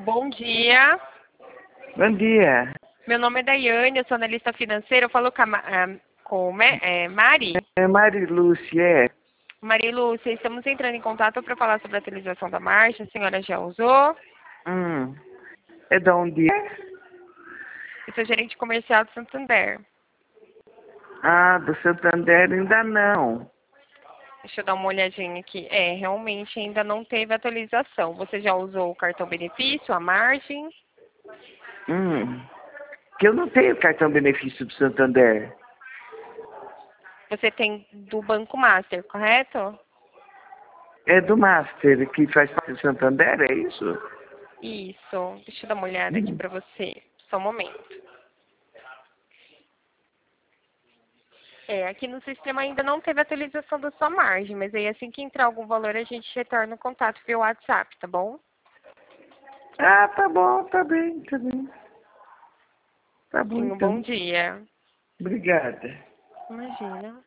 Bom dia. Bom dia. Meu nome é Daiane, eu sou analista financeira. Eu falo com a Mari. É Mari Lúcia, é. Marilúcia, estamos entrando em contato para falar sobre a atualização da marcha. A senhora já usou? É de onde é? Eu sou gerente comercial do Santander. Ah, do Santander ainda não. Deixa eu dar uma olhadinha aqui. Realmente ainda não teve atualização. Você já usou o cartão benefício, a margem? Que eu não tenho cartão benefício do Santander. Você tem do Banco Master, correto? É do Master, que faz parte do Santander, é isso? Isso. Deixa eu dar uma olhada aqui para você. Só um momento. Aqui no sistema ainda não teve atualização da sua margem, mas aí assim que entrar algum valor a gente retorna o contato via WhatsApp, tá bom? Ah, tá bom, tá bem, tá bem. Tá bom Tenha um bom então. dia. Obrigada. Imagina.